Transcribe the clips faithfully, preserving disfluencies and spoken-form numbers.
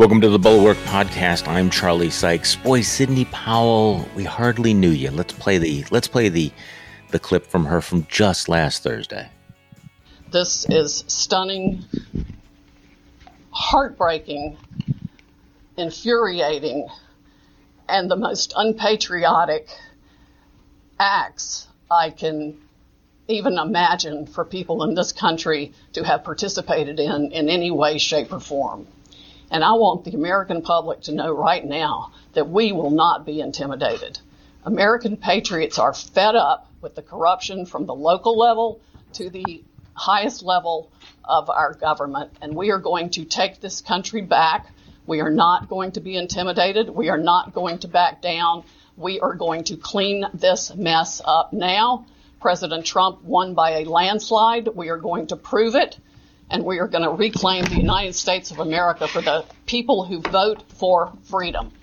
Welcome to the Bulwark Podcast. I'm Charlie Sykes. Boy, Sidney Powell, we hardly knew you. Let's play the let's play the the clip from her from just last Thursday. This is stunning, heartbreaking, infuriating, and the most unpatriotic acts I can even imagine for people in this country to have participated in in any way, shape, or form. And I want the American public to know right now that we will not be intimidated. American patriots are fed up with the corruption from the local level to the highest level of our government, and we are going to take this country back. We are not going to be intimidated. We are not going to back down. We are going to clean this mess up now. President Trump won by a landslide. We are going to prove it. And we are going to reclaim the United States of America for the people who vote for freedom.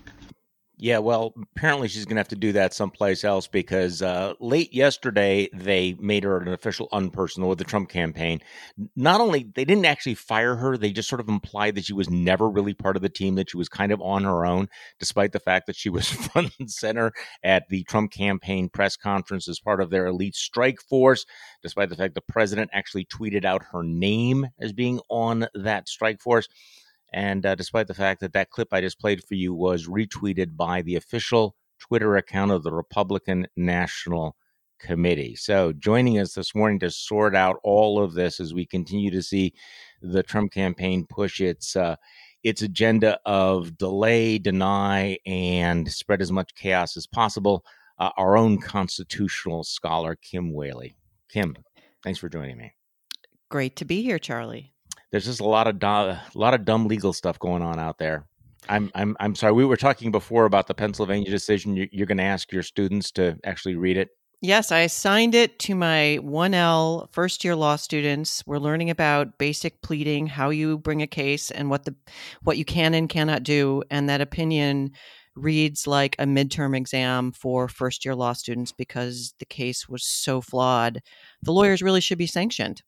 Yeah, well, apparently she's going to have to do that someplace else because uh, late yesterday, they made her an official unpersonal with the Trump campaign. Not only, they didn't actually fire her, they just sort of implied that she was never really part of the team, that she was kind of on her own, despite the fact that she was front and center at the Trump campaign press conference as part of their elite strike force, despite the fact the president actually tweeted out her name as being on that strike force. And uh, despite the fact that that clip I just played for you was retweeted by the official Twitter account of the Republican National Committee. So joining us this morning to sort out all of this as we continue to see the Trump campaign push its uh, its agenda of delay, deny, and spread as much chaos as possible, uh, our own constitutional scholar, Kim Whaley. Kim, thanks for joining me. Great to be here, Charlie. There's just a lot of a lot of dumb legal stuff going on out there. I'm I'm I'm sorry. We were talking before about the Pennsylvania decision. You're, you're going to ask your students to actually read it. Yes, I assigned it to my one L first year law students. We're learning about basic pleading, how you bring a case, and what the what you can and cannot do. And that opinion reads like a midterm exam for first year law students because the case was so flawed. The lawyers really should be sanctioned.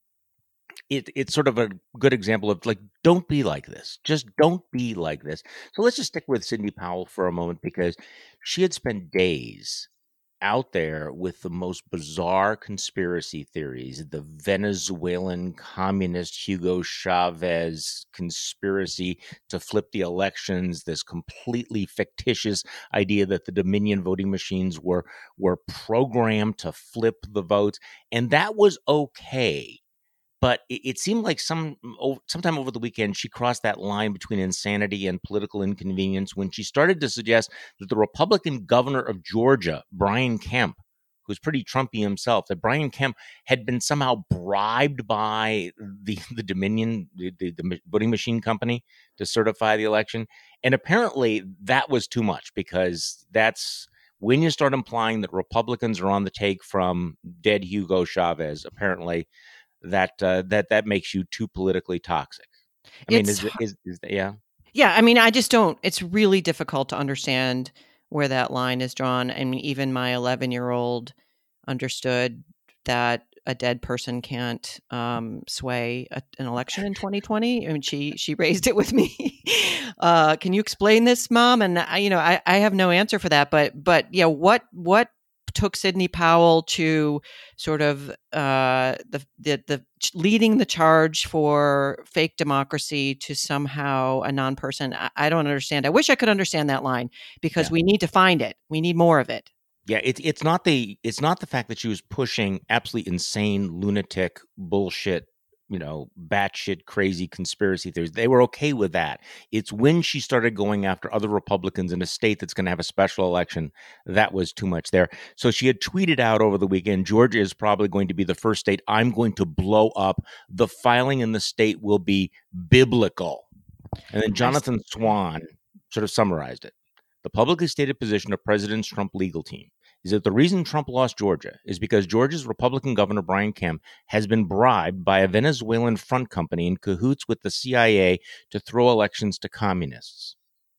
It, it's sort of a good example of like, don't be like this. Just don't be like this. So let's just stick with Sidney Powell for a moment because she had spent days out there with the most bizarre conspiracy theories, the Venezuelan communist Hugo Chavez conspiracy to flip the elections, this completely fictitious idea that the Dominion voting machines were, were programmed to flip the votes. And that was okay. But it, it seemed like some sometime over the weekend, she crossed that line between insanity and political inconvenience when she started to suggest that the Republican governor of Georgia, Brian Kemp, who's pretty Trumpy himself, that Brian Kemp had been somehow bribed by the, the Dominion, the, the, the voting machine company to certify the election. And apparently that was too much because that's when you start implying that Republicans are on the take from dead Hugo Chavez, apparently that uh, that that makes you too politically toxic. I mean, is, is, is yeah. Yeah, I mean, I just don't, it's really difficult to understand where that line is drawn. I mean, even my eleven-year-old understood that a dead person can't um, sway a, an election in twenty twenty. I mean, she she raised it with me. uh, can you explain this, Mom? And I, you know, I, I have no answer for that. But but yeah, what what took Sidney Powell to sort of uh, the, the the leading the charge for fake democracy to somehow a non-person? I, I don't understand. I wish I could understand that line because yeah. we need to find it. We need more of it. Yeah, it's it's not the it's not the fact that she was pushing absolutely insane, lunatic bullshit, you know, batshit crazy conspiracy theories. They were okay with that. It's when she started going after other Republicans in a state that's going to have a special election that was too much there. So she had tweeted out over the weekend, Georgia is probably going to be the first state I'm going to blow up. The filing in the state will be biblical. And then Jonathan Swan sort of summarized it. The publicly stated position of President Trump's legal team is that the reason Trump lost Georgia is because Georgia's Republican governor, Brian Kemp, has been bribed by a Venezuelan front company in cahoots with the C I A to throw elections to communists.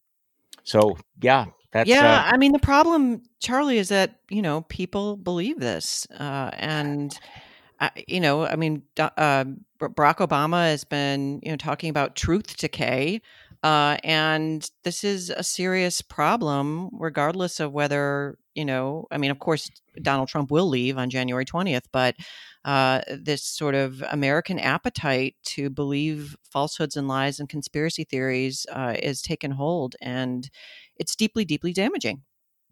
So, yeah, that's... Yeah, uh, I mean, the problem, Charlie, is that, you know, people believe this. Uh, and, uh, you know, I mean, uh, Barack Obama has been, you know, talking about truth decay. Uh, and this is a serious problem, regardless of whether, you know, I mean, of course, Donald Trump will leave on January twentieth, but uh, this sort of American appetite to believe falsehoods and lies and conspiracy theories uh, is taken hold, and it's deeply, deeply damaging.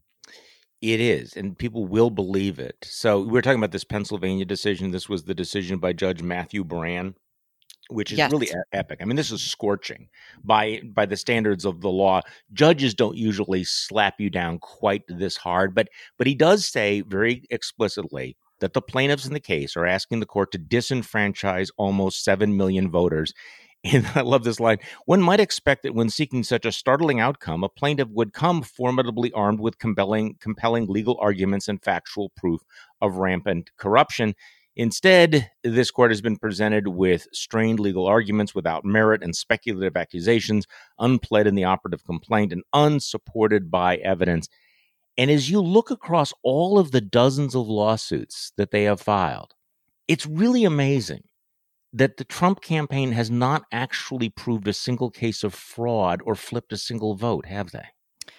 It is, and people will believe it. So we were talking about this Pennsylvania decision. This was the decision by Judge Matthew Brann, which is Yes. really e- epic. I mean, this is scorching by by the standards of the law. Judges don't usually slap you down quite this hard, but but he does say very explicitly that the plaintiffs in the case are asking the court to disenfranchise almost seven million voters. And I love this line. One might expect that when seeking such a startling outcome, a plaintiff would come formidably armed with compelling, compelling legal arguments and factual proof of rampant corruption. Instead, this court has been presented with strained legal arguments without merit and speculative accusations, unpled in the operative complaint and unsupported by evidence. And as you look across all of the dozens of lawsuits that they have filed, it's really amazing that the Trump campaign has not actually proved a single case of fraud or flipped a single vote, have they?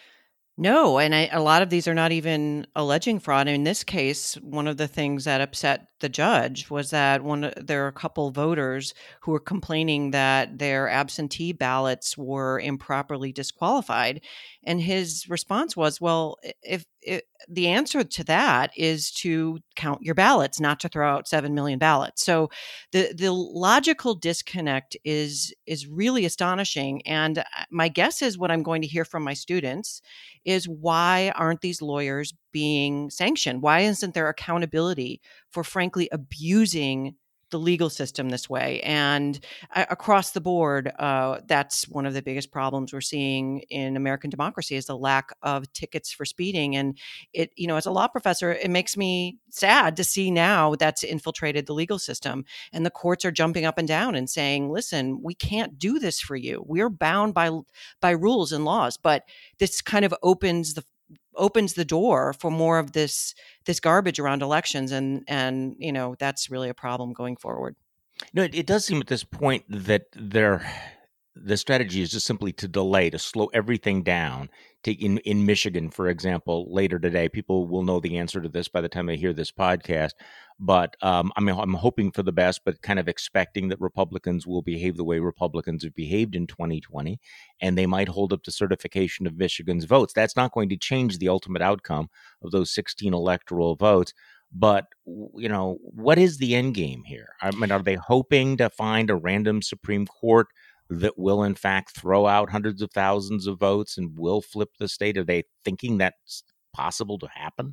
No, and I, a lot of these are not even alleging fraud. In this case, one of the things that upset the judge was that one there are a couple voters who were complaining that their absentee ballots were improperly disqualified, and his response was, "Well, if, if the answer to that is to count your ballots, not to throw out seven million ballots." So the the logical disconnect is is really astonishing. And my guess is what I'm going to hear from my students is, why aren't these lawyers being sanctioned? Why isn't there accountability for frankly abusing the legal system this way? And uh, across the board, uh, that's one of the biggest problems we're seeing in American democracy, is the lack of tickets for speeding. And it, you know, as a law professor, it makes me sad to see now that's infiltrated the legal system, and the courts are jumping up and down and saying, "Listen, we can't do this for you. We're bound by by rules and laws." But this kind of opens the opens the door for more of this this garbage around elections, and and you know, that's really a problem going forward. No, it, it does seem at this point that they're the strategy is just simply to delay, to slow everything down. Take in, in Michigan, for example, later today, people will know the answer to this by the time they hear this podcast. But um, I mean, I'm hoping for the best, but kind of expecting that Republicans will behave the way Republicans have behaved in twenty twenty, and they might hold up the certification of Michigan's votes. That's not going to change the ultimate outcome of those sixteen electoral votes. But, you know, what is the end game here? I mean, are they hoping to find a random Supreme Court that will, in fact, throw out hundreds of thousands of votes and will flip the state? Are they thinking that's possible to happen?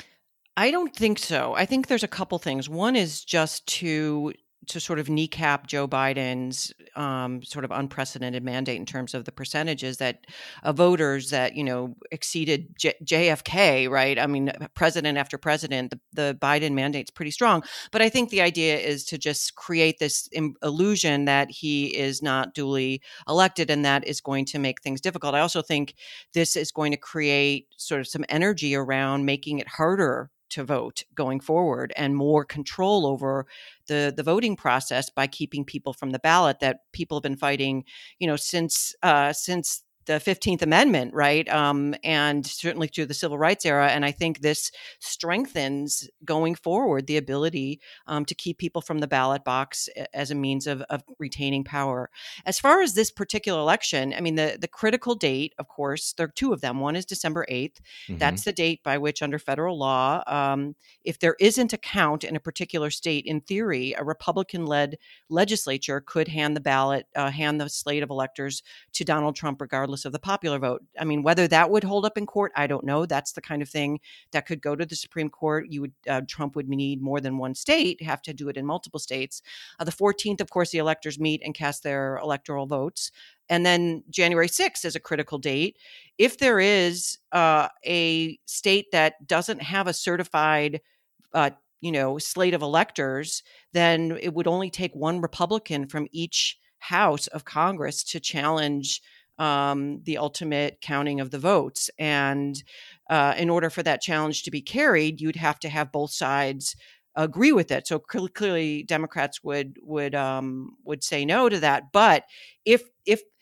I don't think so. I think there's a couple things. One is just to to sort of kneecap Joe Biden's um, sort of unprecedented mandate in terms of the percentages that uh, voters that, you know, exceeded J- JFK, right? I mean, president after president, the, the Biden mandate's pretty strong. But I think the idea is to just create this im- illusion that he is not duly elected, and that is going to make things difficult. I also think this is going to create sort of some energy around making it harder to vote going forward, and more control over the the voting process by keeping people from the ballot that people have been fighting, you know, since uh, since the fifteenth Amendment, right? Um, and certainly through the Civil Rights era. And I think this strengthens going forward the ability um, to keep people from the ballot box as a means of, of retaining power. As far as this particular election, I mean, the, the critical date, of course, there are two of them. One is December eighth. Mm-hmm. That's the date by which, under federal law, um, if there isn't a count in a particular state, in theory, a Republican-led legislature could hand the ballot, uh, hand the slate of electors to Donald Trump, regardless of the popular vote. I mean, whether that would hold up in court, I don't know. That's the kind of thing that could go to the Supreme Court. You would, uh, Trump would need more than one state, have to do it in multiple states. Uh, the fourteenth, of course, the electors meet and cast their electoral votes. And then January sixth is a critical date. If there is uh, a state that doesn't have a certified uh, you know, slate of electors, then it would only take one Republican from each house of Congress to challenge um, the ultimate counting of the votes. And uh, in order for that challenge to be carried, you'd have to have both sides agree with it. So cl- clearly, Democrats would would um, would say no to that. But if if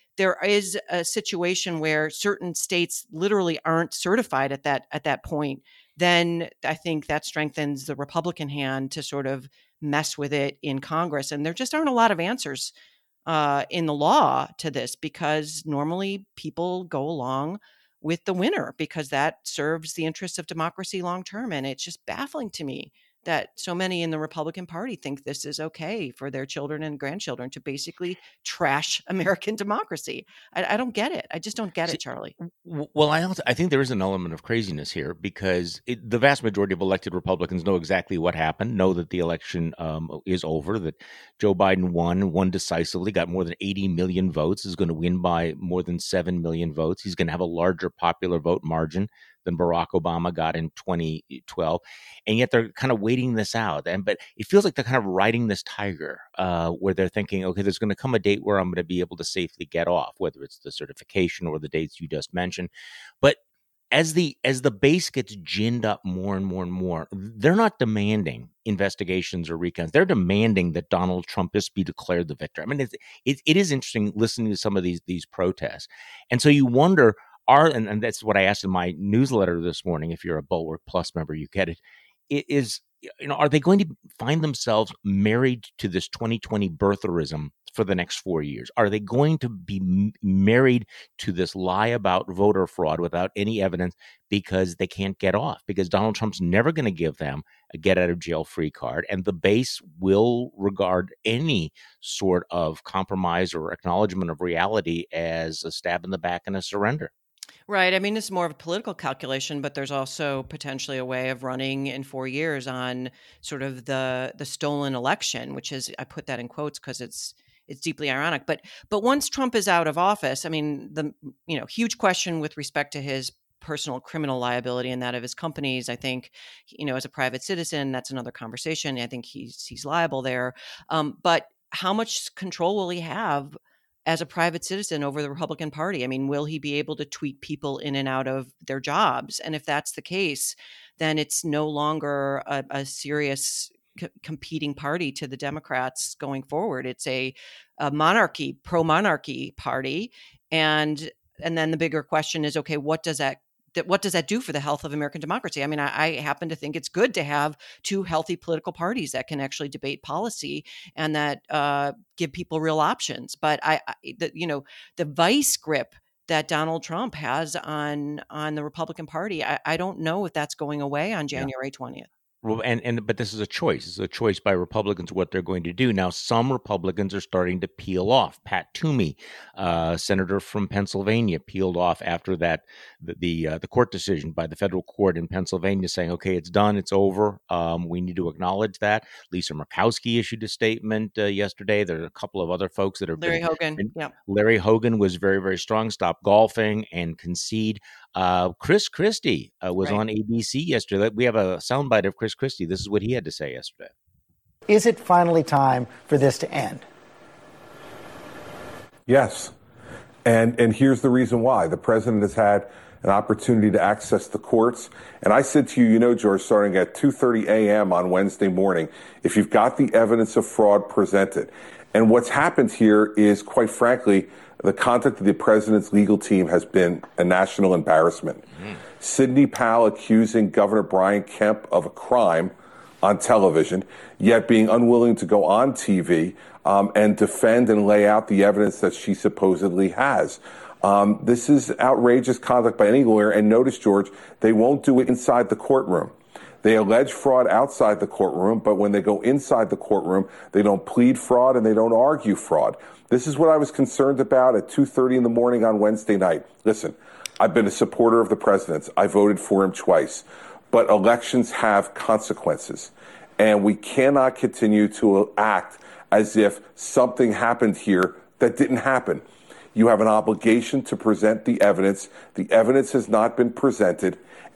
there is a situation where certain states literally aren't certified at that at that point, then I think that strengthens the Republican hand to sort of mess with it in Congress. And there just aren't a lot of answers uh, in the law to this, because normally people go along with the winner because that serves the interests of democracy long term. And it's just baffling to me that so many in the Republican Party think this is okay for their children and grandchildren to basically trash American democracy. I, I don't get it. I just don't get See, it, Charlie. w- Well, I also, I think there is an element of craziness here because it, the vast majority of elected Republicans know exactly what happened, know that the election um, is over, that Joe Biden won, won decisively, got more than eighty million votes, is going to win by more than seven million votes. He's going to have a larger popular vote margin than Barack Obama got in twenty twelve. And yet they're kind of waiting this out. And but it feels like they're kind of riding this tiger uh, where they're thinking, okay, there's going to come a date where I'm going to be able to safely get off, whether it's the certification or the dates you just mentioned. But as the as the base gets ginned up more and more and more, they're not demanding investigations or recons. They're demanding that Donald Trump just be declared the victor. I mean, it's, it, it is interesting listening to some of these these protests. And so you wonder, are, and, and that's what I asked in my newsletter this morning. If you're a Bulwark Plus member, you get it. It is, you know, are they going to find themselves married to this twenty twenty birtherism for the next four years? Are they going to be m- married to this lie about voter fraud without any evidence because they can't get off? Because Donald Trump's never going to give them a get out of jail free card, and the base will regard any sort of compromise or acknowledgement of reality as a stab in the back and a surrender. Right. I mean, it's more of a political calculation, but there's also potentially a way of running in four years on sort of the the stolen election, which is, I put that in quotes because it's it's deeply ironic. But but once Trump is out of office, I mean, the you know huge question with respect to his personal criminal liability and that of his companies. I think, you know, as a private citizen, that's another conversation. I think he's he's liable there. Um, but how much control will he have as a private citizen over the Republican Party? I mean, will he be able to tweet people in and out of their jobs? And if that's the case, then it's no longer a, a serious c- competing party to the Democrats going forward. It's a, a monarchy, pro-monarchy party. And and then the bigger question is, okay, what does that that what does that do for the health of American democracy? I mean, I, I happen to think it's good to have two healthy political parties that can actually debate policy and that uh, give people real options. But I, I the, you know, the vice grip that Donald Trump has on on the Republican Party, I, I don't know if that's going away on January twentieth. Well, and, and but this is a choice. It's a choice by Republicans what they're going to do. Now, some Republicans are starting to peel off. Pat Toomey, uh, senator from Pennsylvania, peeled off after that the the, uh, the court decision by the federal court in Pennsylvania saying, okay, it's done, it's over. Um, we need to acknowledge that. Lisa Murkowski issued a statement uh, yesterday. There are a couple of other folks that have Larry been, Hogan, been, yeah. Larry Hogan was very, very strong. Stop golfing and concede. Uh, Chris Christie uh, was Right. on A B C yesterday. We have a soundbite of Chris Christie. This is what he had to say yesterday. Is it finally time for this to end? Yes. And and here's the reason why. The president has had an opportunity to access the courts. And I said to you, you know, George, starting at two thirty a.m. on Wednesday morning, if you've got the evidence of fraud, present it. And what's happened here is, quite frankly, the conduct of the president's legal team has been a national embarrassment. Mm. Sidney Powell accusing Governor Brian Kemp of a crime on television, yet being unwilling to go on T V um, and defend and lay out the evidence that she supposedly has. Um, this is outrageous conduct by any lawyer. And notice, George, they won't do it inside the courtroom. They allege fraud outside the courtroom, but when they go inside the courtroom, they don't plead fraud and they don't argue fraud. This is what I was concerned about at two thirty in the morning on Wednesday night. Listen, I've been a supporter of the president's. I voted for him twice. But elections have consequences. And we cannot continue to act as if something happened here that didn't happen. You have an obligation to present the evidence. The evidence has not been presented.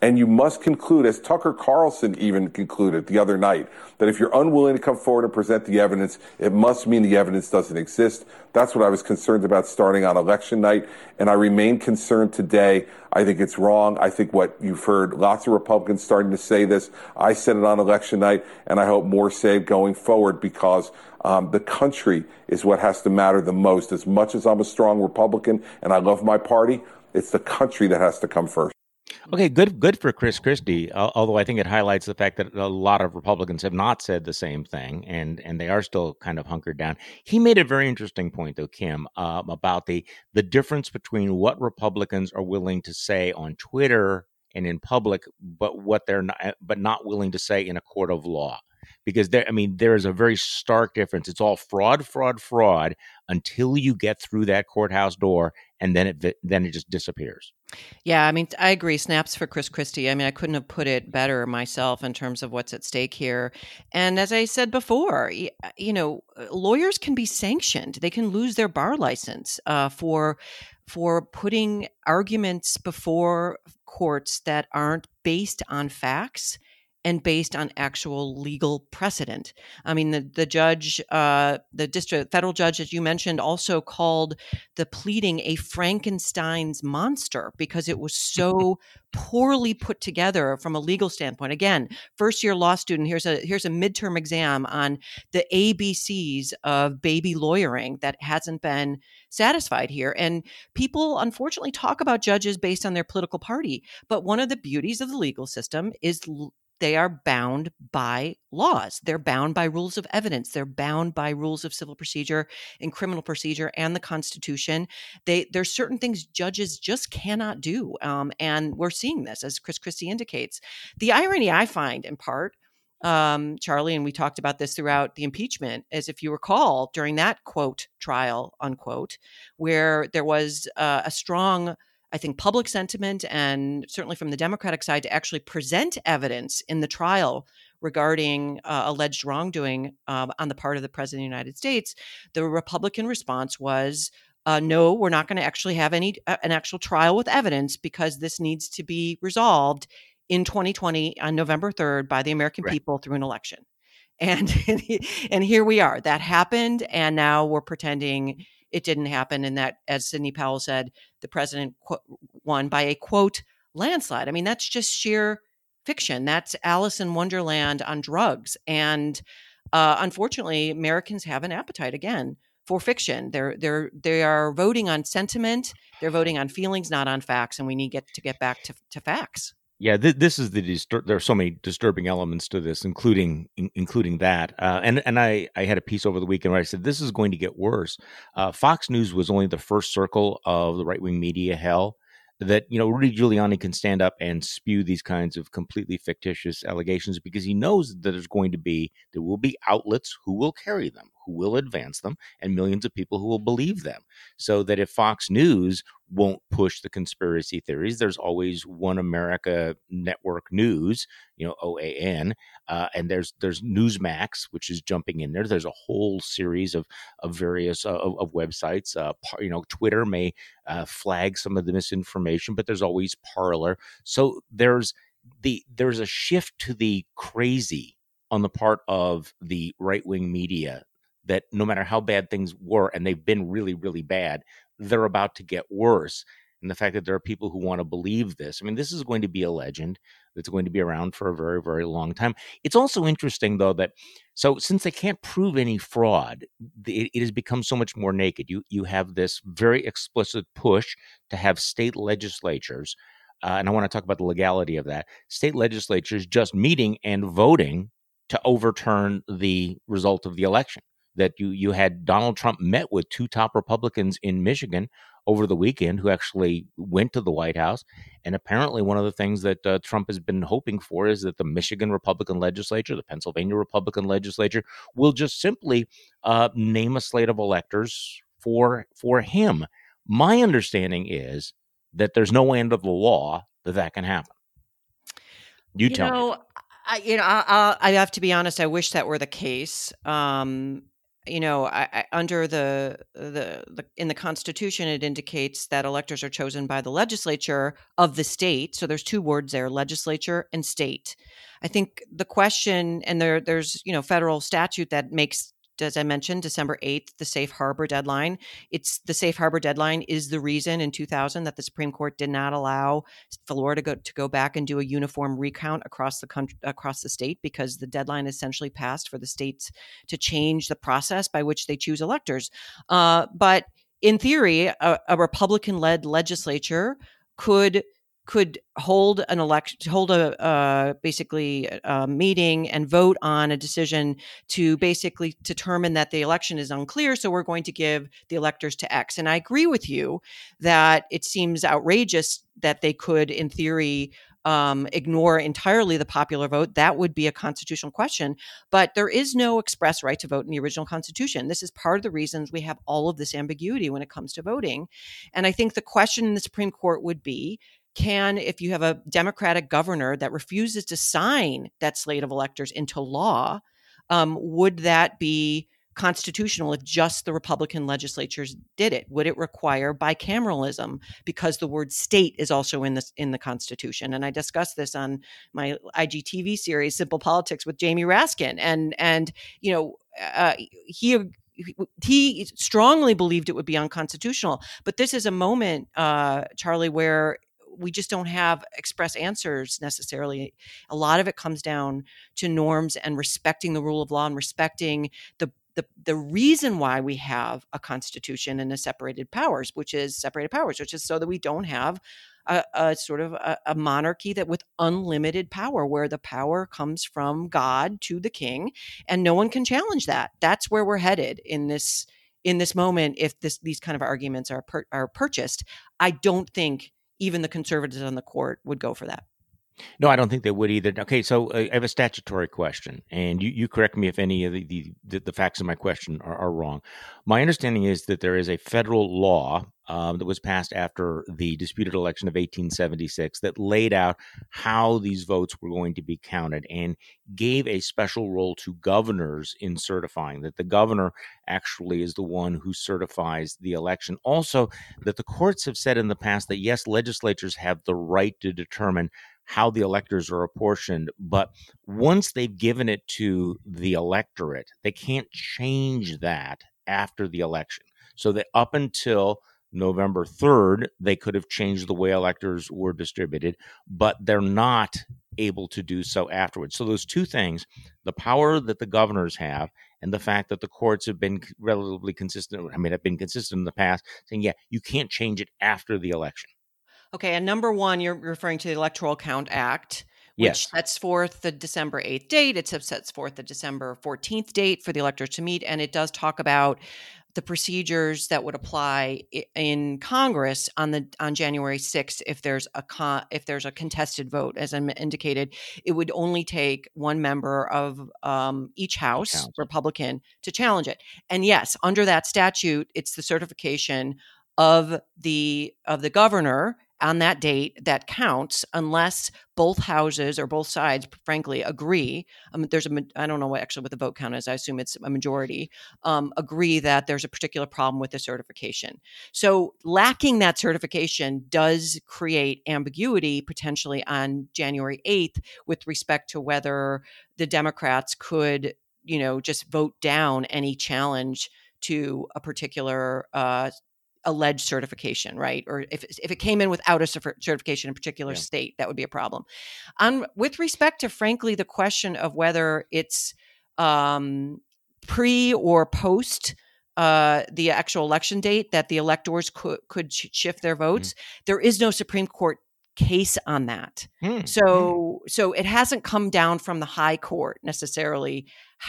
And you must conclude, as Tucker Carlson even concluded the other night, that if you're unwilling to come forward and present the evidence, it must mean the evidence doesn't exist. That's what I was concerned about starting on election night, and I remain concerned today. I think it's wrong. I think what you've heard lots of Republicans starting to say this. I said it on election night, and I hope more say it going forward, because um, the country is what has to matter the most. As much as I'm a strong Republican and I love my party, it's the country that has to come first. Okay, good good for Chris Christie, uh, although I think it highlights the fact that a lot of Republicans have not said the same thing, and and they are still kind of hunkered down. He made a very interesting point, though, Kim, um, about the the difference between what Republicans are willing to say on Twitter and in public, but what they're not, but not willing to say in a court of law. Because there, I mean, there is a very stark difference. It's all fraud, fraud, fraud until you get through that courthouse door, and then it then it just disappears. Yeah, I mean, I agree. Snaps for Chris Christie. I mean, I couldn't have put it better myself in terms of what's at stake here. And as I said before, you know, lawyers can be sanctioned. They can lose their bar license uh, for for putting arguments before courts that aren't based on facts and based on actual legal precedent. I mean, the the judge, uh, the district federal judge, as you mentioned, also called the pleading a Frankenstein's monster because it was so poorly put together from a legal standpoint. Again, first year law student, here's a here's a midterm exam on the A B Cs of baby lawyering that hasn't been satisfied here. And people unfortunately talk about judges based on their political party. But one of the beauties of the legal system is l- they are bound by laws. They're bound by rules of evidence. They're bound by rules of civil procedure and criminal procedure and the Constitution. They, there's certain things judges just cannot do. Um, and we're seeing this, as Chris Christie indicates. The irony I find, in part, um, Charlie, and we talked about this throughout the impeachment, is if you recall, during that, quote, trial, unquote, where there was uh, a strong I think public sentiment, and certainly from the Democratic side, to actually present evidence in the trial regarding uh, alleged wrongdoing um, on the part of the President of the United States, the Republican response was, uh, no, we're not going to actually have any uh, an actual trial with evidence because this needs to be resolved in twenty twenty on November third by the American Right. people through an election. And and here we are. That happened, and now we're pretending it didn't happen, and that, as Sidney Powell said, the president qu- won by a, quote, landslide. I mean, that's just sheer fiction. That's Alice in Wonderland on drugs. And uh, unfortunately, Americans have an appetite, again, for fiction. They're they're they are voting on sentiment. They're voting on feelings, not on facts, and we need get to get back to, to facts. Yeah, th- this is the distur- there are so many disturbing elements to this, including in- including that. Uh, and and I, I had a piece over the weekend where I said this is going to get worse. Uh, Fox News was only the first circle of the right wing media hell that, you know, Rudy Giuliani can stand up and spew these kinds of completely fictitious allegations because he knows that there's going to be there will be outlets who will carry them, who will advance them, and millions of people who will believe them. So that if Fox News won't push the conspiracy theories, there's always One America Network News, you know, O A N, uh, and there's there's Newsmax, which is jumping in there. There's a whole series of of various uh, of, of websites. Uh, par, you know, Twitter may uh, flag some of the misinformation, but there's always Parler. So there's the there's a shift to the crazy on the part of the right wing media that no matter how bad things were, and they've been really, really bad, they're about to get worse. And the fact that there are people who want to believe this, I mean, this is going to be a legend that's going to be around for a very, very long time. It's also interesting, though, that so since they can't prove any fraud, it, it has become so much more naked. You you have this very explicit push to have state legislatures, uh, and I want to talk about the legality of that, state legislatures just meeting and voting to overturn the result of the election. That you you had Donald Trump met with two top Republicans in Michigan over the weekend who actually went to the White House. And apparently one of the things that uh, Trump has been hoping for is that the Michigan Republican legislature, the Pennsylvania Republican legislature, will just simply uh, name a slate of electors for for him. My understanding is that there's no way under the law that that can happen. You, You tell know, me. I, you know, I, I I have to be honest. I wish that were the case. Um, you know, I, I, under the, the the in the Constitution, it indicates that electors are chosen by the legislature of the state. So there's two words there: legislature and state. I think the question, and there there's you know federal statute that makes, as I mentioned, December eighth, the safe harbor deadline. It's the safe harbor deadline is the reason in two thousand that the Supreme Court did not allow Florida to go, to go back and do a uniform recount across the country, across the state, because the deadline essentially passed for the states to change the process by which they choose electors. Uh, but in theory, a, a Republican-led legislature could could hold an election, hold a uh, basically a meeting and vote on a decision to basically determine that the election is unclear. So we're going to give the electors to X. And I agree with you that it seems outrageous that they could, in theory, um, ignore entirely the popular vote. That would be a constitutional question. But there is no express right to vote in the original Constitution. This is part of the reasons we have all of this ambiguity when it comes to voting. And I think the question in the Supreme Court would be, can, if you have a Democratic governor that refuses to sign that slate of electors into law, um, would that be constitutional if just the Republican legislatures did it? Would it require bicameralism because the word state is also in the, in the Constitution? And I discussed this on my I G T V series, Simple Politics, with Jamie Raskin. And, and you know, uh, he he strongly believed it would be unconstitutional. But this is a moment, uh, Charlie, where we just don't have express answers necessarily. A lot of it comes down to norms and respecting the rule of law and respecting the the the reason why we have a constitution and a separated powers, which is separated powers, which is so that we don't have a, a sort of a, a monarchy that with unlimited power, where the power comes from God to the king, and no one can challenge that. That's where we're headed in this in this moment. If this these kind of arguments are per, are purchased, I don't think even the conservatives on the court would go for that. No, I don't think they would either. Okay, so uh, I have a statutory question, and you, you correct me if any of the, the, the facts of my question are, are wrong. My understanding is that there is a federal law um, that was passed after the disputed election of eighteen seventy-six that laid out how these votes were going to be counted and gave a special role to governors in certifying, that the governor actually is the one who certifies the election. Also, that the courts have said in the past that, yes, legislatures have the right to determine how the electors are apportioned, but once they've given it to the electorate, they can't change that after the election. So that up until November third, they could have changed the way electors were distributed, but they're not able to do so afterwards. So those two things, the power that the governors have and the fact that the courts have been relatively consistent, I mean, have been consistent in the past, saying, yeah, you can't change it after the election. Okay, and number one, you're referring to the Electoral Count Act, which yes. sets forth the December eighth date. It sets forth the December fourteenth date for the electors to meet, and it does talk about the procedures that would apply in Congress on the on January sixth if there's a con, if there's a contested vote. As I indicated, it would only take one member of um, each house, each house, Republican, to challenge it. And yes, under that statute, it's the certification of the of the governor on that date that counts, unless both houses or both sides, frankly, agree. Um, there's a, I don't know what actually what the vote count is. I assume it's a majority, um, agree that there's a particular problem with the certification. So lacking that certification does create ambiguity potentially on January eighth with respect to whether the Democrats could, you know, just vote down any challenge to a particular uh alleged certification, right? Or if if it came in without a certification in a particular yeah. state, that would be a problem. On with respect to, frankly, the question of whether it's um, pre or post uh, the actual election date that the electors could could shift their votes, mm-hmm. there is no Supreme Court case on that. Mm-hmm. So so it hasn't come down from the high court necessarily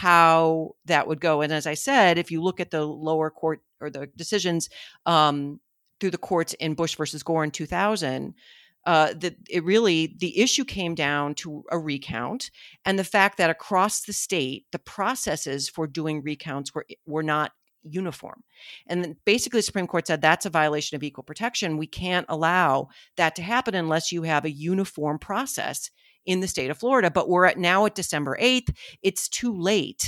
how that would go. And as I said, if you look at the lower court or the decisions um, through the courts in Bush versus Gore in two thousand, uh, that it really, the issue came down to a recount and the fact that across the state, the processes for doing recounts were were not uniform. And then basically the Supreme Court said that's a violation of equal protection. We can't allow that to happen unless you have a uniform process in the state of Florida. But we're at now at December eighth. It's too late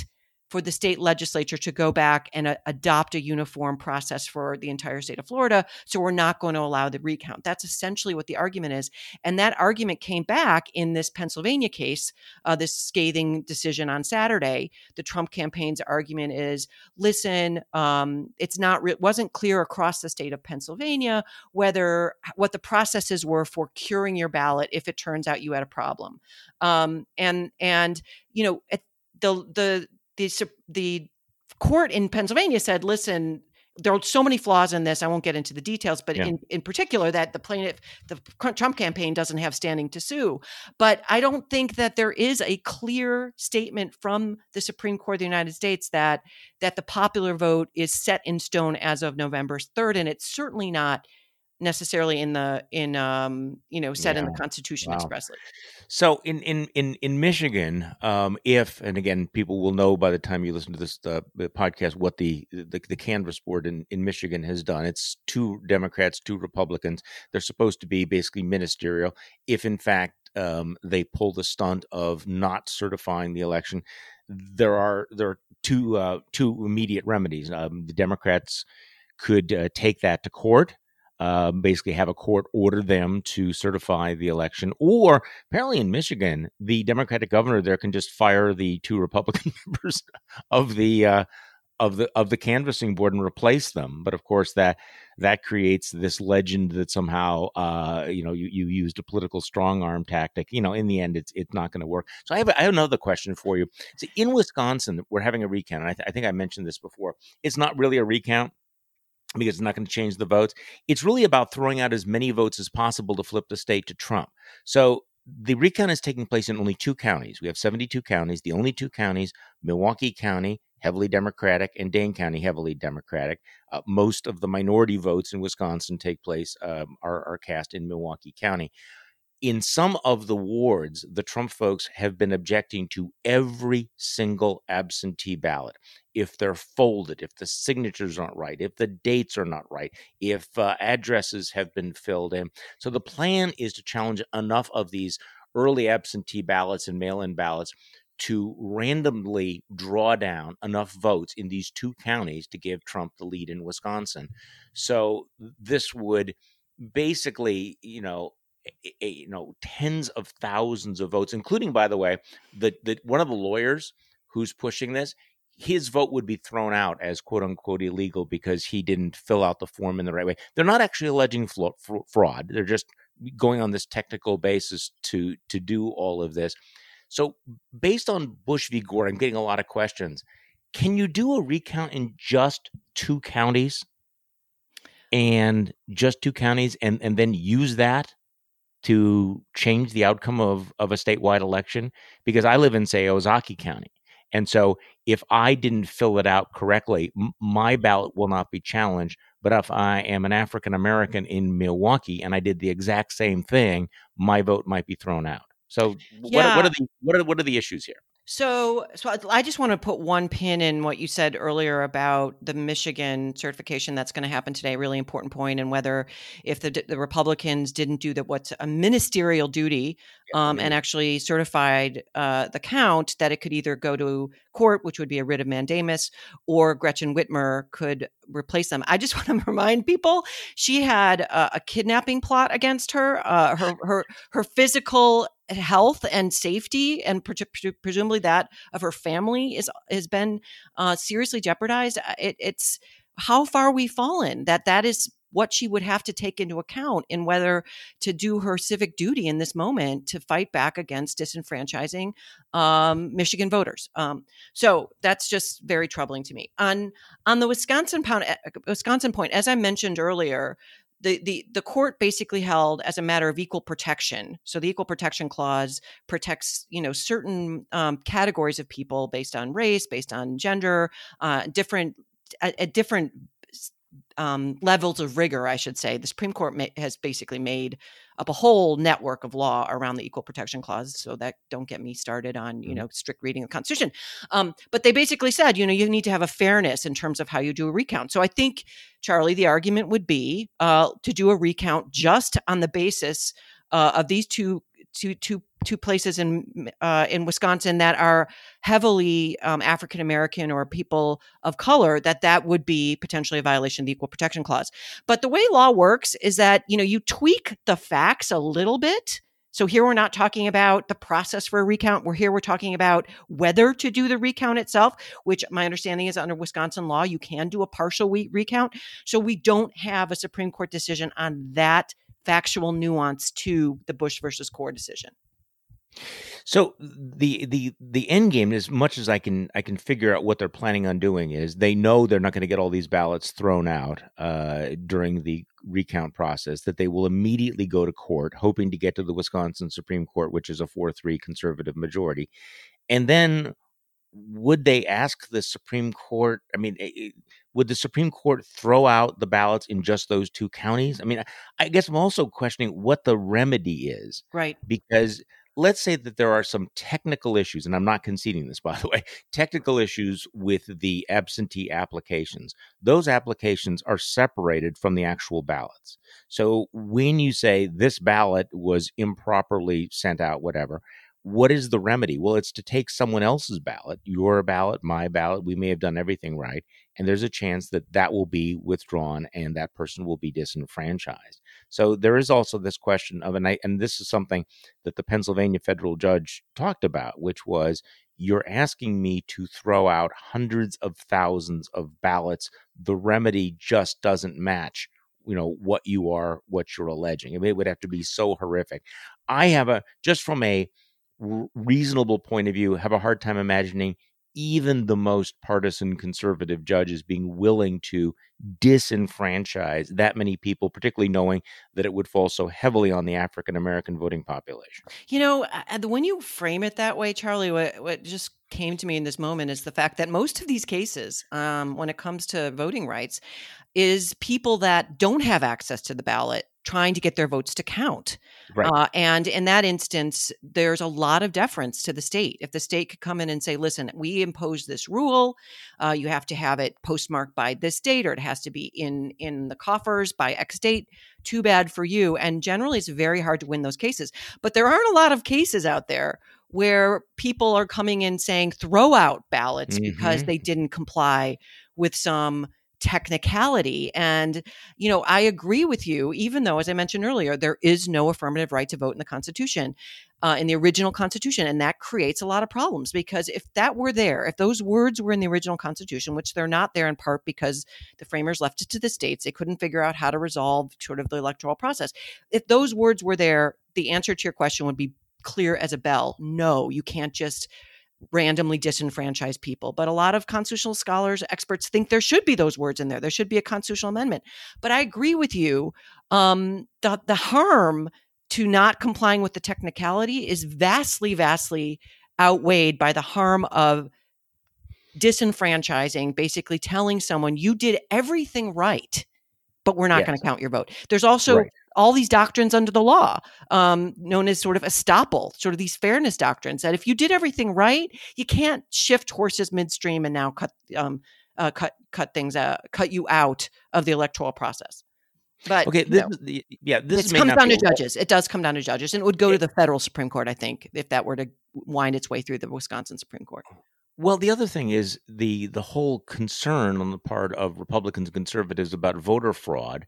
for the state legislature to go back and uh, adopt a uniform process for the entire state of Florida. So we're not going to allow the recount. That's essentially what the argument is. And that argument came back in this Pennsylvania case, uh, this scathing decision on Saturday. The Trump campaign's argument is, listen, um, it's not, it wasn't clear across the state of Pennsylvania whether what the processes were for curing your ballot if it turns out you had a problem. Um, and, and, you know, at the, the, the, the court in Pennsylvania said, listen, there are so many flaws in this. I won't get into the details, but yeah. in, in particular that the plaintiff, the Trump campaign doesn't have standing to sue. But I don't think that there is a clear statement from the Supreme Court of the United States that, that the popular vote is set in stone as of November third. And it's certainly not necessarily in the, in, um, you know, set yeah. in the Constitution wow. expressly. So in, in, in, in Michigan, um, if, and again, people will know by the time you listen to this uh, podcast, what the, the, the canvass board in, in Michigan has done. It's two Democrats, two Republicans. They're supposed to be basically ministerial. If in fact um, they pull the stunt of not certifying the election, there are, there are two, uh, two immediate remedies. Um, the Democrats could uh, take that to court. Uh, basically have a court order them to certify the election. Or apparently in Michigan, the Democratic governor there can just fire the two Republican members of the uh, of the of the canvassing board and replace them. But of course, that that creates this legend that somehow uh, you know you, you used a political strong arm tactic. You know, in the end, it's it's not going to work. So I have I have another question for you. So in Wisconsin, we're having a recount, and I, th- I think I mentioned this before. It's not really a recount, because it's not going to change the votes. It's really about throwing out as many votes as possible to flip the state to Trump. So the recount is taking place in only two counties. We have seventy-two counties. The only two counties, Milwaukee County, heavily Democratic, and Dane County, heavily Democratic. Uh, most of the minority votes in Wisconsin take place, um, are, are cast in Milwaukee County. In some of the wards, the Trump folks have been objecting to every single absentee ballot. If they're folded, if the signatures aren't right, if the dates are not right, if uh, addresses have been filled in. So the plan is to challenge enough of these early absentee ballots and mail-in ballots to randomly draw down enough votes in these two counties to give Trump the lead in Wisconsin. So this would basically, you know, A, a, you know, tens of thousands of votes, including, by the way, the, the one of the lawyers who's pushing this, his vote would be thrown out as quote unquote illegal because he didn't fill out the form in the right way. They're not actually alleging fla- fraud. They're just going on this technical basis to, to do all of this. So based on Bush v. Gore, I'm getting a lot of questions. Can you do a recount in just two counties and just two counties and, and then use that to change the outcome of, of a statewide election? Because I live in, say, Ozaukee County. And so if I didn't fill it out correctly, m- my ballot will not be challenged. But if I am an African-American in Milwaukee and I did the exact same thing, my vote might be thrown out. So yeah. what, what are the what are what are the issues here? So, so I just want to put one pin in what you said earlier about the Michigan certification that's going to happen today. Really important point, and whether if the the Republicans didn't do the what's a ministerial duty um, and actually certified uh, the count, that it could either go to court, which would be a writ of mandamus, or Gretchen Whitmer could replace them. I just want to remind people she had a, a kidnapping plot against her. Uh, her her her physical health and safety, and pre- pre- presumably that of her family, is has been uh, seriously jeopardized. It, it's how far we've fallen that that is what she would have to take into account in whether to do her civic duty in this moment to fight back against disenfranchising um, Michigan voters. Um, so that's just very troubling to me. On on the Wisconsin pound, Wisconsin point, as I mentioned earlier, The, the the court basically held as a matter of equal protection. So the Equal Protection Clause protects, you know, certain um, categories of people based on race, based on gender, uh, different at, at different um, levels of rigor, I should say. The Supreme Court ma- has basically made up a whole network of law around the Equal Protection Clause. So that don't get me started on, you know, strict reading of the Constitution. Um, but they basically said, you know, you need to have a fairness in terms of how you do a recount. So I think, Charlie, the argument would be uh, to do a recount just on the basis uh, of these two, two, two two places in uh, in Wisconsin that are heavily um, African American or people of color, that that would be potentially a violation of the Equal Protection Clause. But the way law works is that, you know, you tweak the facts a little bit. So here we're not talking about the process for a recount. We're here, we're talking about whether to do the recount itself, which my understanding is under Wisconsin law, you can do a partial recount. So we don't have a Supreme Court decision on that factual nuance to the Bush versus Gore decision. So the the the end game, as much as I can I can figure out what they're planning on doing, is they know they're not going to get all these ballots thrown out uh, during the recount process, that they will immediately go to court, hoping to get to the Wisconsin Supreme Court, which is a four three conservative majority. And then would they ask the Supreme Court? I mean, it, would the Supreme Court throw out the ballots in just those two counties? I mean, I, I guess I'm also questioning what the remedy is. Right. Because let's say that there are some technical issues, and I'm not conceding this, by the way, technical issues with the absentee applications. Those applications are separated from the actual ballots. So when you say this ballot was improperly sent out, whatever, what is the remedy? Well, it's to take someone else's ballot, your ballot, my ballot. We may have done everything right. And there's a chance that that will be withdrawn and that person will be disenfranchised. So there is also this question of, and, I, and this is something that the Pennsylvania federal judge talked about, which was, you're asking me to throw out hundreds of thousands of ballots. The remedy just doesn't match, you know, what you are, what you're alleging. I mean, it would have to be so horrific. I have a, just from a reasonable point of view, have a hard time imagining even the most partisan conservative judges being willing to disenfranchise that many people, particularly knowing that it would fall so heavily on the African American voting population. You know, when you frame it that way, Charlie, what, what just came to me in this moment is the fact that most of these cases, um, when it comes to voting rights, is people that don't have access to the ballot trying to get their votes to count. Right. Uh, and in that instance, there's a lot of deference to the state. If the state could come in and say, listen, we impose this rule, uh, you have to have it postmarked by this date, or it has to be in, in the coffers by X date, too bad for you. And generally, it's very hard to win those cases. But there aren't a lot of cases out there where people are coming in saying, throw out ballots mm-hmm. because they didn't comply with some technicality. And, you know, I agree with you, even though, as I mentioned earlier, there is no affirmative right to vote in the Constitution, uh, in the original Constitution. And that creates a lot of problems, because if that were there, if those words were in the original Constitution, which they're not there in part because the framers left it to the states, they couldn't figure out how to resolve sort of the electoral process. If those words were there, the answer to your question would be clear as a bell. No, you can't just randomly disenfranchise people. But a lot of constitutional scholars, experts think there should be those words in there. There should be a constitutional amendment. But I agree with you. Um, the, the harm to not complying with the technicality is vastly, vastly outweighed by the harm of disenfranchising, basically telling someone you did everything right, but we're not yes. going to count your vote. There's also right. all these doctrines under the law, um, known as sort of estoppel, sort of these fairness doctrines, that if you did everything right, you can't shift horses midstream and now cut um, uh, cut cut things out, cut you out of the electoral process. But okay, this, you know, yeah, this it comes down to judges. It does come down to judges, and it would go to the federal Supreme Court, I think, if that were to wind its way through the Wisconsin Supreme Court. Well, the other thing is the the whole concern on the part of Republicans and conservatives about voter fraud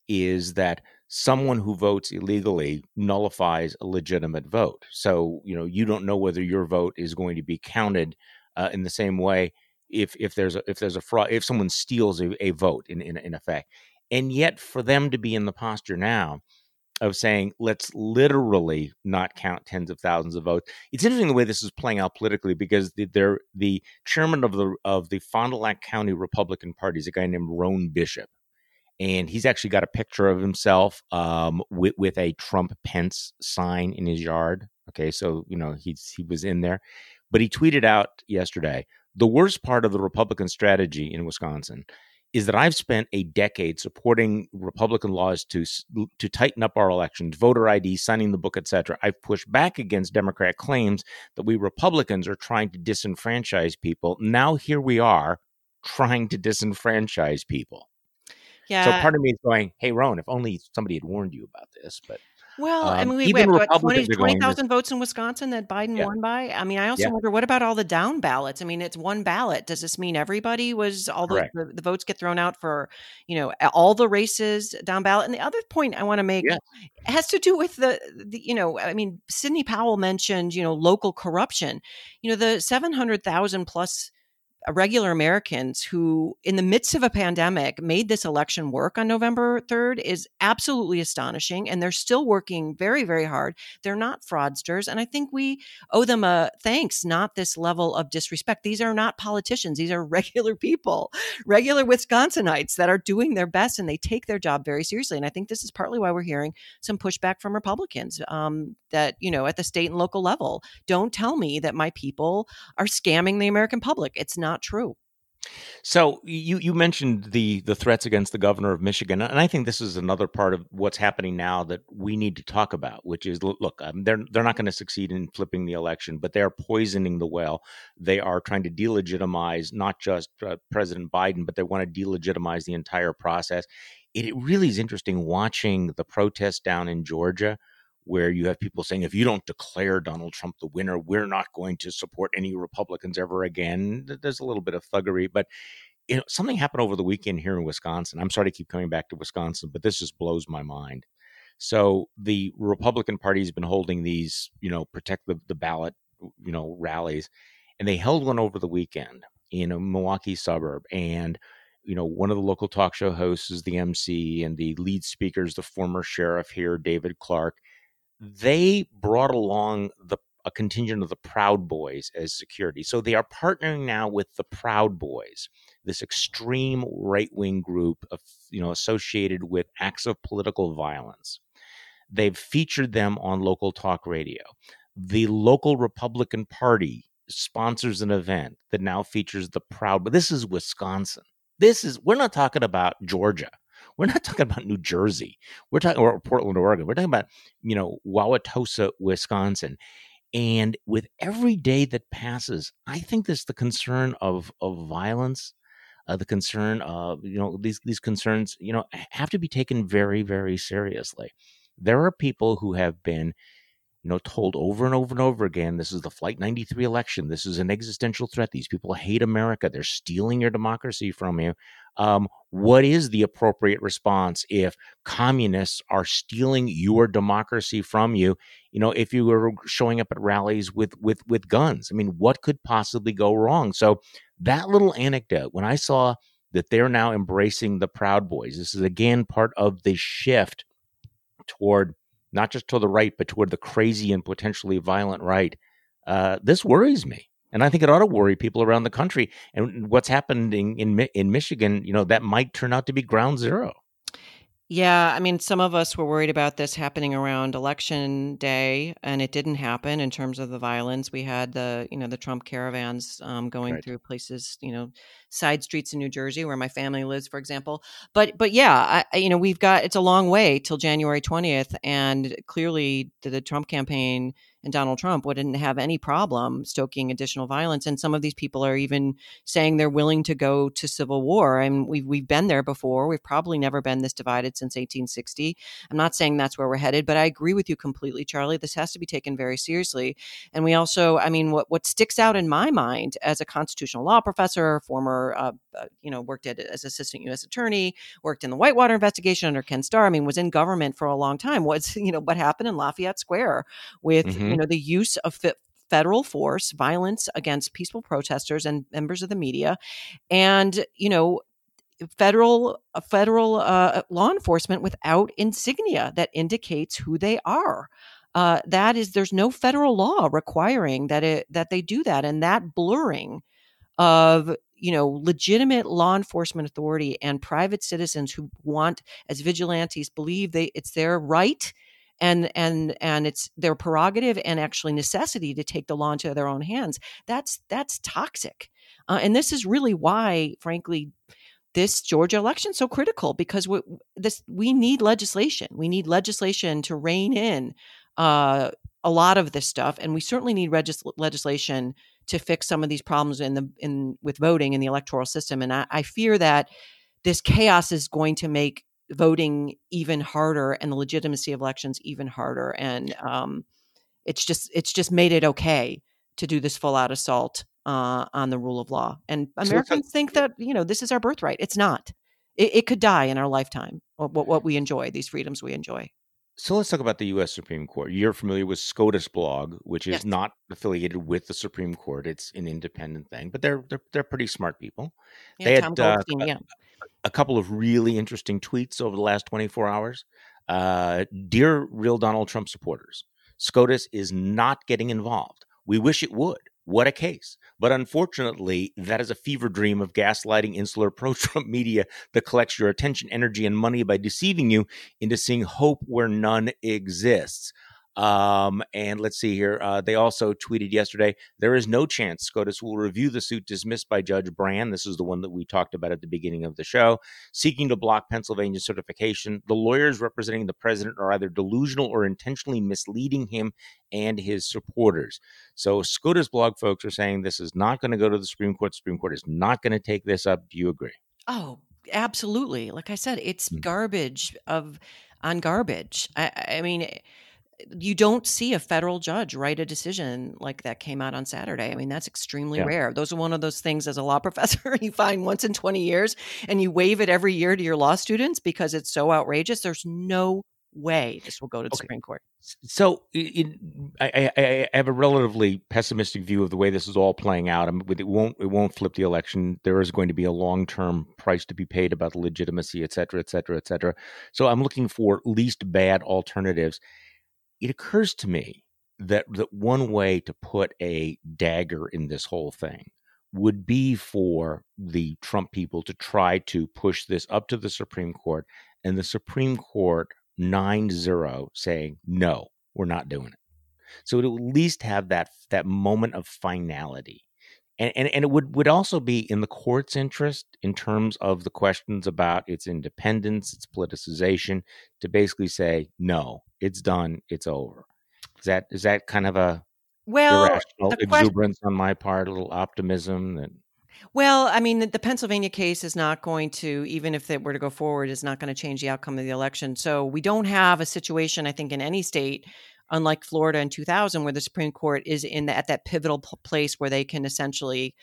is that someone who votes illegally nullifies a legitimate vote. So, you know, you don't know whether your vote is going to be counted uh, in the same way if if there's a if there's a fraud, if someone steals a, a vote in, in in effect. And yet for them to be in the posture now of saying, let's literally not count tens of thousands of votes. It's interesting the way this is playing out politically, because the the, the chairman of the of the Fond du Lac County Republican Party is a guy named Roan Bishop. And he's actually got a picture of himself um, with, with a Trump Pence sign in his yard. Okay, so, you know, he's, he was in there. But he tweeted out yesterday, the worst part of the Republican strategy in Wisconsin is that I've spent a decade supporting Republican laws to to tighten up our elections, voter I D, signing the book, et cetera. I've pushed back against Democrat claims that we Republicans are trying to disenfranchise people. Now here we are trying to disenfranchise people. Yeah. So part of me is going, hey, Roan, if only somebody had warned you about this. But Well, I Um, mean, we, we even have what, twenty Republicans are twenty going this. thousand votes in Wisconsin that Biden Yeah, won by. I mean, I also yeah, wonder, what about all the down ballots? I mean, it's one ballot. Does this mean everybody was, all those, correct. the, the votes get thrown out for, you know, all the races down ballot? And the other point I want to make Yeah. has to do with the, the, you know, I mean, Sidney Powell mentioned, you know, local corruption, you know, the seven hundred thousand plus regular Americans who, in the midst of a pandemic, made this election work on November third is absolutely astonishing. And they're still working very, very hard. They're not fraudsters. And I think we owe them a thanks, not this level of disrespect. These are not politicians. These are regular people, regular Wisconsinites that are doing their best, and they take their job very seriously. And I think this is partly why we're hearing some pushback from Republicans um, that, you know, at the state and local level, don't tell me that my people are scamming the American public. It's not true. So you you mentioned the the threats against the governor of Michigan, and I think this is another part of what's happening now that we need to talk about, which is, look, um, they're they're not going to succeed in flipping the election, but they are poisoning the well. They are trying to delegitimize not just uh, President Biden, but they want to delegitimize the entire process. It, it really is interesting watching the protests down in Georgia, where you have people saying, if you don't declare Donald Trump the winner, we're not going to support any Republicans ever again. There's a little bit of thuggery, but you know, something happened over the weekend here in Wisconsin. I'm sorry to keep coming back to Wisconsin, but this just blows my mind. So the Republican Party has been holding these, you know, protect the, the ballot, you know, rallies, and they held one over the weekend in a Milwaukee suburb. And you know, one of the local talk show hosts is the M C, and the lead speaker is the former sheriff here, David Clark. They brought along the a contingent of the Proud Boys as security. So they are partnering now with the Proud Boys, this extreme right-wing group of, you know, associated with acts of political violence. They've featured them on local talk radio. The local Republican Party sponsors an event that now features the Proud, but this is Wisconsin. This is, we're not talking about Georgia. We're not talking about New Jersey. We're talking, or Portland, Oregon. We're talking about, you know, Wauwatosa, Wisconsin. And with every day that passes, I think there's the concern of of violence, uh, the concern of, you know, these these concerns, you know, have to be taken very, very seriously. There are people who have been, you know, told over and over and over again, this is the Flight ninety-three election. This is an existential threat. These people hate America. They're stealing your democracy from you. Um, what is the appropriate response if communists are stealing your democracy from you? You know, if you were showing up at rallies with with with guns, I mean, what could possibly go wrong? So that little anecdote, when I saw that they're now embracing the Proud Boys, this is again part of the shift toward not just to the right, but toward the crazy and potentially violent right. Uh, this worries me. And I think it ought to worry people around the country. And what's happened in, in, in Michigan, you know, that might turn out to be ground zero. Yeah, I mean, some of us were worried about this happening around election day, and it didn't happen in terms of the violence. We had the, you know, the Trump caravans um, going Right. through places, you know, side streets in New Jersey where my family lives, for example. But, but yeah, I, you know, we've got, it's a long way till January twentieth, and clearly the, the Trump campaign and Donald Trump wouldn't have any problem stoking additional violence. And some of these people are even saying they're willing to go to civil war. And we've, we've been there before. We've probably never been this divided since eighteen sixty. I'm not saying that's where we're headed, but I agree with you completely, Charlie. This has to be taken very seriously. And we also, I mean, what, what sticks out in my mind as a constitutional law professor, former, uh, uh, you know, worked at as assistant U S attorney, worked in the Whitewater investigation under Ken Starr, I mean, was in government for a long time, was, you know, what happened in Lafayette Square with, mm-hmm. you know, the use of fit federal force, violence against peaceful protesters and members of the media, and, you know, federal uh, federal uh, law enforcement without insignia that indicates who they are. Uh, that is, there's no federal law requiring that it that they do that, and that blurring of, you know, legitimate law enforcement authority and private citizens who want, as vigilantes, believe they it's their right and and and it's their prerogative and actually necessity to take the law into their own hands. That's that's toxic, uh, and this is really why, frankly, this Georgia election is so critical, because we, this we need legislation. We need legislation to rein in uh, a lot of this stuff, and we certainly need regis- legislation to fix some of these problems in the in with voting in the electoral system. And I, I fear that this chaos is going to make voting even harder and the legitimacy of elections even harder. And um, it's just it's just made it okay to do this full out assault uh, on the rule of law. And So let's talk, Americans think that, you know, this is our birthright. It's not. It, it could die in our lifetime. What, what we enjoy, these freedoms we enjoy. so let's talk about the U S Supreme Court. You're familiar with SCOTUS blog, which is Yes. not affiliated with the Supreme Court. It's an independent thing, but they're they're, they're pretty smart people. Yeah, They Tom had uh, Goldstein. Yeah. a couple of really interesting tweets over the last twenty-four hours. Uh, Dear real Donald Trump supporters, SCOTUS is not getting involved. We wish it would. What a case. But unfortunately, that is a fever dream of gaslighting insular pro-Trump media that collects your attention, energy, and money by deceiving you into seeing hope where none exists. Um, and let's see here. Uh, they also tweeted yesterday, there is no chance SCOTUS will review the suit dismissed by Judge Brand. This is the one that we talked about at the beginning of the show, seeking to block Pennsylvania certification. The lawyers representing the president are either delusional or intentionally misleading him and his supporters. So SCOTUS blog folks are saying this is not going to go to the Supreme Court. The Supreme Court is not going to take this up. Do you agree? Oh, absolutely. Like I said, it's Mm. garbage of on garbage. I, I mean, you don't see a federal judge write a decision like that came out on Saturday. I mean, that's extremely Yeah. rare. Those are one of those things as a law professor you find once in twenty years and you wave it every year to your law students because it's so outrageous. There's no way this will go to the Okay. Supreme Court. So it, I, I, I have a relatively pessimistic view of the way this is all playing out. I mean, it won't it won't flip the election. There is going to be a long term price to be paid about the legitimacy, et cetera, et cetera, et cetera. So I'm looking for least bad alternatives. It occurs to me that that one way to put a dagger in this whole thing would be for the Trump people to try to push this up to the Supreme Court, and the Supreme Court nine zero saying, no, we're not doing it. So it would at least have that that moment of finality. And, and, and it would, would also be in the court's interest in terms of the questions about its independence, its politicization, to basically say, no, it's done, it's over. Is that is that kind of a Well, irrational the question. exuberance on my part, a little optimism that Well, I mean, the, the Pennsylvania case is not going to, even if it were to go forward, is not going to change the outcome of the election. So we don't have a situation, I think, in any state, unlike Florida in two thousand, where the Supreme Court is in the, at that pivotal p- place where they can essentially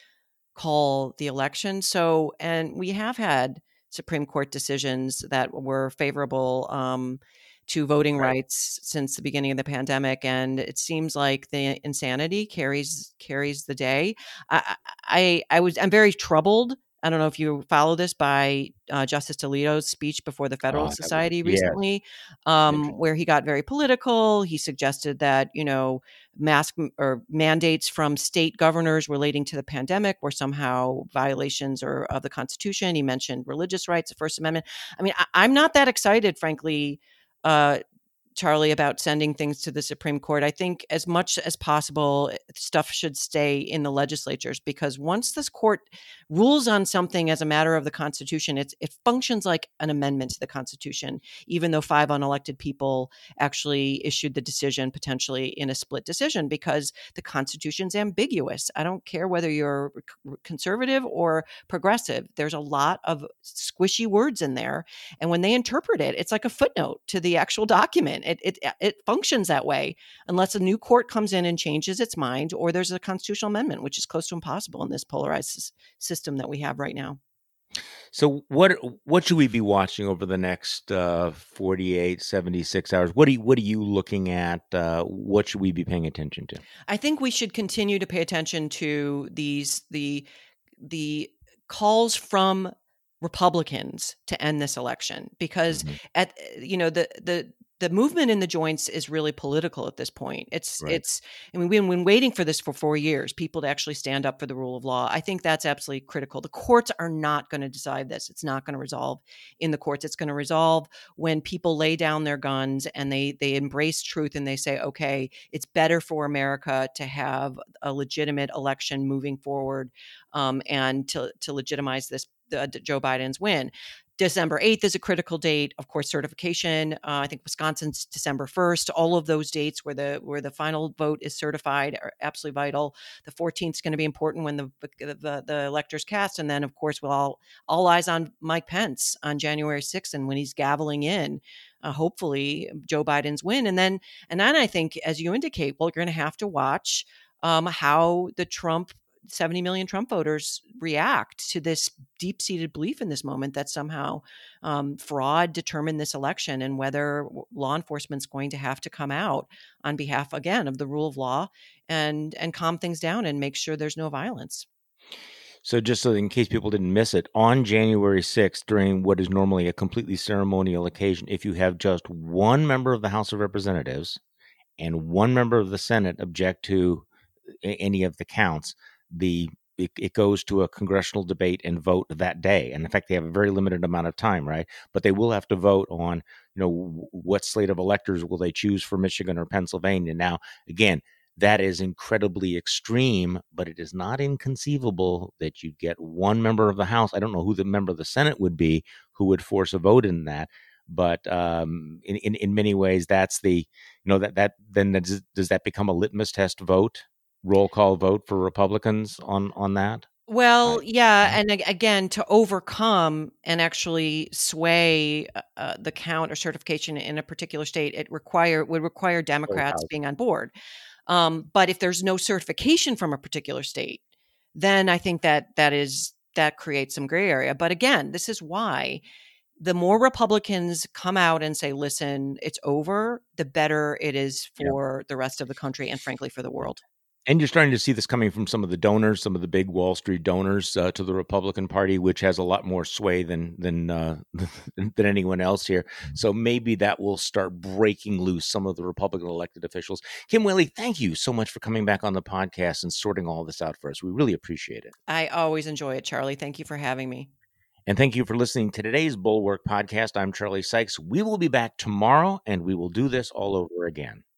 call the election. So, and we have had Supreme Court decisions that were favorable um, to voting Right. rights since the beginning of the pandemic, and it seems like the insanity carries carries the day. I, I, I was, I'm very troubled. I don't know if you follow this by uh, Justice Alito's speech before the uh, Federalist that was Society yeah, recently, um, interesting. where he got very political. He suggested that, you know, mask or mandates from state governors relating to the pandemic were somehow violations or of the Constitution. He mentioned religious rights, the First Amendment. I mean, I, I'm not that excited, frankly, uh, Charlie, about sending things to the Supreme Court. I think as much as possible, stuff should stay in the legislatures, because once this court rules on something as a matter of the Constitution, it's, it functions like an amendment to the Constitution, even though five unelected people actually issued the decision potentially in a split decision, because the Constitution's ambiguous. I don't care whether you're conservative or progressive. There's a lot of squishy words in there. And when they interpret it, it's like a footnote to the actual document. It, it it functions that way unless a new court comes in and changes its mind, or there's a constitutional amendment, which is close to impossible in this polarized s- system that we have right now. So what what should we be watching over the next uh, forty-eight, seventy-six hours? What are you, what are you looking at? Uh, what should we be paying attention to? I think we should continue to pay attention to these the the calls from Republicans to end this election, because Mhm. at you know the the the movement in the joints is really political at this point. It's Right. it's I mean, we've been waiting for this for four years, people to actually stand up for the rule of law. I think that's absolutely critical. The courts are not going to decide this. It's not going to resolve in the courts. It's going to resolve when people lay down their guns and they they embrace truth and they say, okay, it's better for America to have a legitimate election moving forward, um, and to to legitimize this the, Joe Biden's win. December eighth is a critical date. Of course, certification. Uh, I think Wisconsin's December first. All of those dates where the where the final vote is certified are absolutely vital. The fourteenth is going to be important when the the, the electors cast, and then of course we'll all all eyes on Mike Pence on January sixth, and when he's gaveling in, uh, hopefully Joe Biden's win, and then and then I think, as you indicate, well, you're going to have to watch um, how the Trump seventy million Trump voters react to this deep-seated belief in this moment that somehow um, fraud determined this election, and whether law enforcement's going to have to come out on behalf, again, of the rule of law and and calm things down and make sure there's no violence. So just so in case people didn't miss it, on January sixth, during what is normally a completely ceremonial occasion, if you have just one member of the House of Representatives and one member of the Senate object to any of the counts, the it, it goes to a congressional debate and vote that day. And in fact, they have a very limited amount of time, right? But they will have to vote on, you know, what slate of electors will they choose for Michigan or Pennsylvania. Now, again, that is incredibly extreme, but it is not inconceivable that you'd get one member of the House. I don't know who the member of the Senate would be who would force a vote in that. But um, in, in, in many ways, that's the, you know, that, that then does, does that become a litmus test vote? Roll call vote for Republicans on on that? Well, Right. yeah, and again, to overcome and actually sway uh, the count or certification in a particular state, it require would require Democrats being on board. Um, but if there's no certification from a particular state, then I think that that is that creates some gray area. But again, this is why the more Republicans come out and say, "Listen, it's over," the better it is for yeah. the rest of the country and, frankly, for the world. And you're starting to see this coming from some of the donors, some of the big Wall Street donors uh, to the Republican Party, which has a lot more sway than than uh, than anyone else here. So maybe that will start breaking loose some of the Republican elected officials. Kim Wehle, thank you so much for coming back on the podcast and sorting all this out for us. We really appreciate it. I always enjoy it, Charlie. Thank you for having me. And thank you for listening to today's Bulwark podcast. I'm Charlie Sykes. We will be back tomorrow, and we will do this all over again.